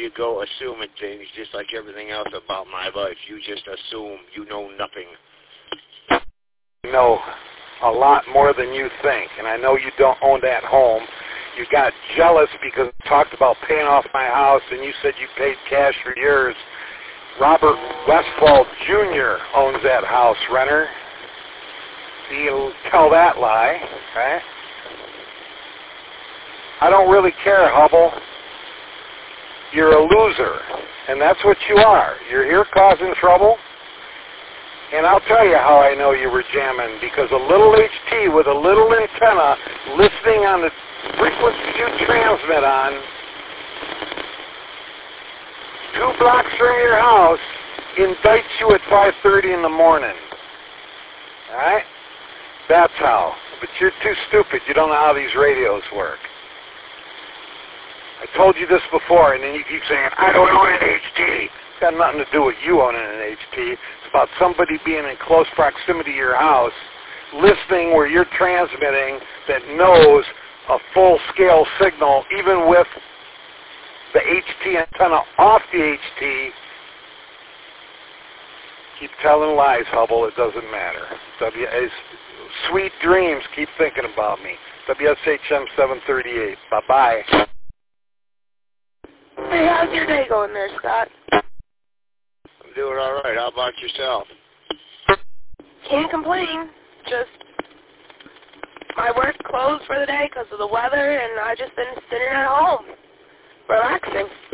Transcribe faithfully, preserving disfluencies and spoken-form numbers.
you go assuming things just like everything else about my life. You just assume you know nothing. You know a lot more than you think, and I know you don't own that home. You got jealous because I talked about paying off my house, and you said you paid cash for yours. Robert Westfall Junior owns that house, Renner. You'll tell that lie, right? I don't really care, Hubble. You're a loser, and that's what you are. You're here causing trouble, and I'll tell you how I know you were jamming, because a little H T with a little antenna listening on the frequency you transmit on two blocks from your house indicts you at five thirty in the morning. All right? That's how. But you're too stupid. You don't know how these radios work. I told you this before, and then you keep saying, I don't own an H T. It's got nothing to do with you owning an H T. It's about somebody being in close proximity to your house, listening where you're transmitting, that knows a full-scale signal, even with the H T antenna off the H T. Keep telling lies, Hubble. It doesn't matter. W S, sweet dreams. Keep thinking about me. W S H M seven thirty-eight. Bye-bye. Hey, how's your day going there, Scott? I'm doing all right. How about yourself? Can't complain. Just my work closed for the day because of the weather, and I just been sitting at home, relaxing.